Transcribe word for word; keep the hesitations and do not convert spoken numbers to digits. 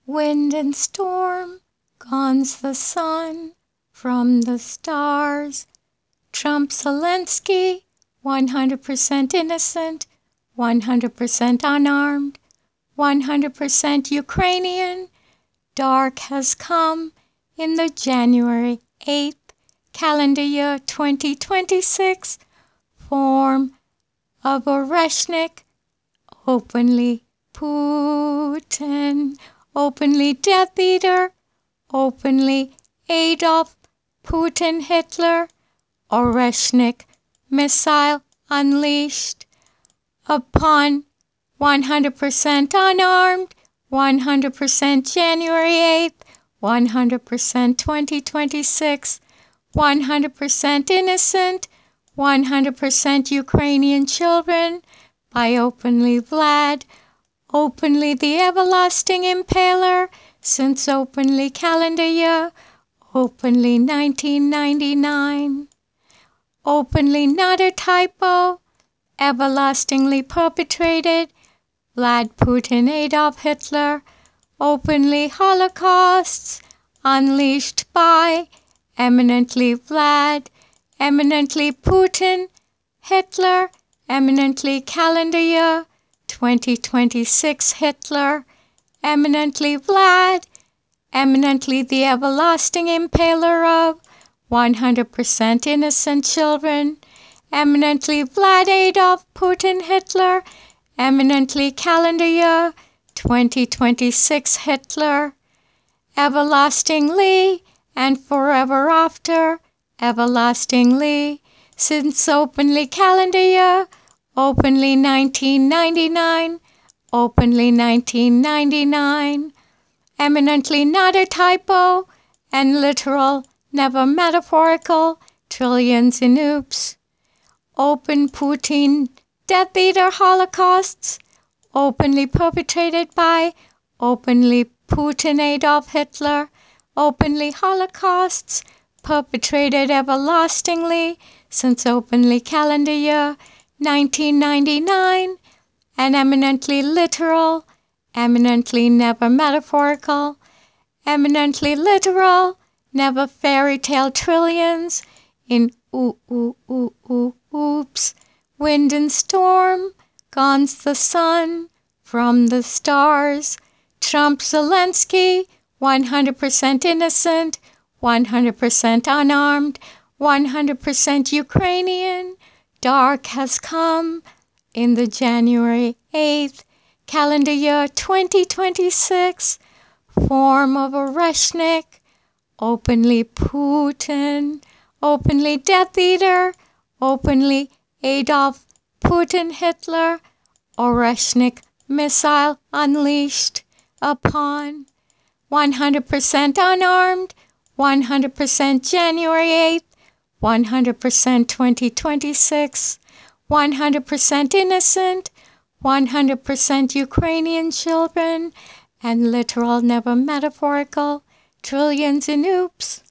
Wind and storm, gone's the sun from the stars. Trump Zelensky, one hundred percent innocent, one hundred percent unarmed, one hundred percent Ukrainian. Dark has come in the January eighth, calendar year twenty twenty-six, form of Oreshnik, openly Putin, openly Death Eater, openly Adolf Putin Hitler, Oreshnik missile unleashed upon one hundred percent unarmed, one hundred percent January eighth, one hundred percent twenty twenty-six, one hundred percent innocent, one hundred percent Ukrainian children, by openly Vlad, openly the everlasting impaler, since openly calendar year, openly nineteen ninety-nine. Openly not a typo, everlastingly perpetrated, Vlad Putin Adolf Hitler, openly holocausts, unleashed by eminently Vlad, eminently Putin, Hitler, eminently calendar year, twenty twenty-six Hitler, eminently Vlad, eminently the everlasting impaler of one hundred percent innocent children, eminently Vlad Adolf Putin Hitler, eminently calendar year twenty twenty-six Hitler, everlastingly and forever after, everlastingly, since openly calendar year, openly nineteen ninety-nine, openly nineteen ninety-nine, eminently not a typo, and literal, never metaphorical, trillions in oops. Open Putin Death Eater holocausts, openly perpetrated by openly Putin Adolf Hitler, openly holocausts, perpetrated everlastingly since openly calendar year nineteen ninety-nine, and eminently literal, eminently never metaphorical, eminently literal, never fairy tale trillions in ooh ooh ooh ooh oops, wind and storm, gone's the sun from the stars. Trump Zelensky, one hundred percent innocent, one hundred percent unarmed, one hundred percent Ukrainian. Dark has come in the January eighth, calendar year twenty twenty-six, form of Oreshnik, openly Putin, openly Death Eater, openly Adolf Putin Hitler, Oreshnik missile unleashed upon one hundred percent unarmed, one hundred percent January eighth, one hundred percent twenty twenty-six, one hundred percent innocent, one hundred percent Ukrainian children, and literal, never metaphorical, trillions in oops.